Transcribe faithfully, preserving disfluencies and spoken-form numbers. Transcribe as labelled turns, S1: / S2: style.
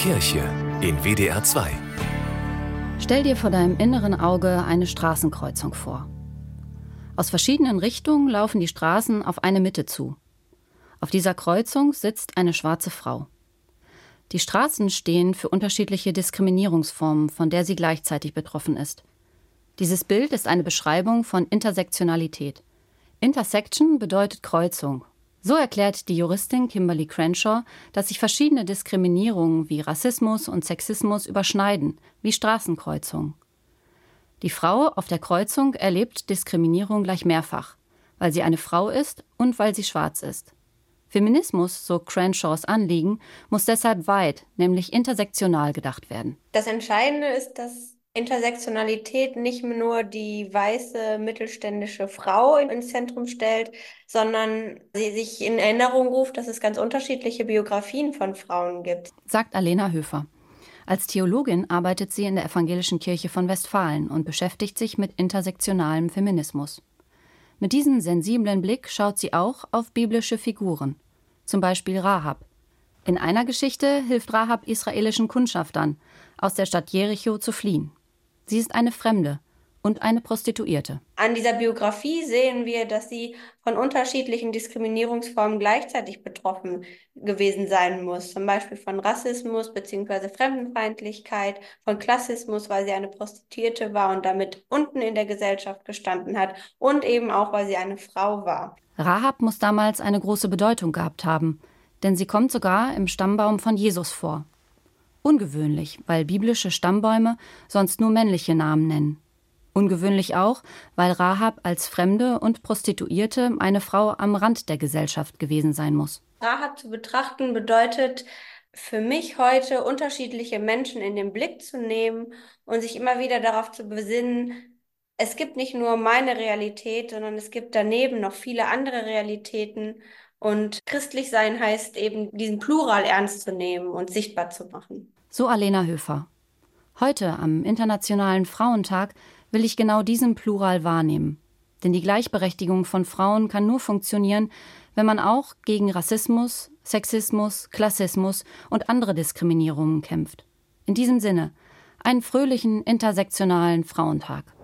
S1: Kirche in W D R zwei.
S2: Stell dir vor deinem inneren Auge eine Straßenkreuzung vor. Aus verschiedenen Richtungen laufen die Straßen auf eine Mitte zu. Auf dieser Kreuzung sitzt eine schwarze Frau. Die Straßen stehen für unterschiedliche Diskriminierungsformen, von der sie gleichzeitig betroffen ist. Dieses Bild ist eine Beschreibung von Intersektionalität. Intersection bedeutet Kreuzung. So erklärt die Juristin Kimberly Crenshaw, dass sich verschiedene Diskriminierungen wie Rassismus und Sexismus überschneiden, wie Straßenkreuzungen. Die Frau auf der Kreuzung erlebt Diskriminierung gleich mehrfach, weil sie eine Frau ist und weil sie schwarz ist. Feminismus, so Crenshaws Anliegen, muss deshalb weit, nämlich intersektional gedacht werden.
S3: Das Entscheidende ist, dass Intersektionalität nicht nur die weiße mittelständische Frau ins Zentrum stellt, sondern sie sich in Erinnerung ruft, dass es ganz unterschiedliche Biografien von Frauen gibt.
S2: Sagt Alena Höfer. Als Theologin arbeitet sie in der Evangelischen Kirche von Westfalen und beschäftigt sich mit intersektionalem Feminismus. Mit diesem sensiblen Blick schaut sie auch auf biblische Figuren, zum Beispiel Rahab. In einer Geschichte hilft Rahab israelischen Kundschaftern, aus der Stadt Jericho zu fliehen. Sie ist eine Fremde und eine Prostituierte.
S3: An dieser Biografie sehen wir, dass sie von unterschiedlichen Diskriminierungsformen gleichzeitig betroffen gewesen sein muss. Zum Beispiel von Rassismus bzw. Fremdenfeindlichkeit, von Klassismus, weil sie eine Prostituierte war und damit unten in der Gesellschaft gestanden hat, und eben auch, weil sie eine Frau war.
S2: Rahab muss damals eine große Bedeutung gehabt haben, denn sie kommt sogar im Stammbaum von Jesus vor. Ungewöhnlich, weil biblische Stammbäume sonst nur männliche Namen nennen. Ungewöhnlich auch, weil Rahab als Fremde und Prostituierte eine Frau am Rand der Gesellschaft gewesen sein muss.
S3: Rahab zu betrachten bedeutet für mich heute, unterschiedliche Menschen in den Blick zu nehmen und sich immer wieder darauf zu besinnen, es gibt nicht nur meine Realität, sondern es gibt daneben noch viele andere Realitäten. Und christlich sein heißt eben, diesen Plural ernst zu nehmen und sichtbar zu machen.
S2: So Alena Höfer. Heute, am Internationalen Frauentag, will ich genau diesen Plural wahrnehmen. Denn die Gleichberechtigung von Frauen kann nur funktionieren, wenn man auch gegen Rassismus, Sexismus, Klassismus und andere Diskriminierungen kämpft. In diesem Sinne, einen fröhlichen intersektionalen Frauentag.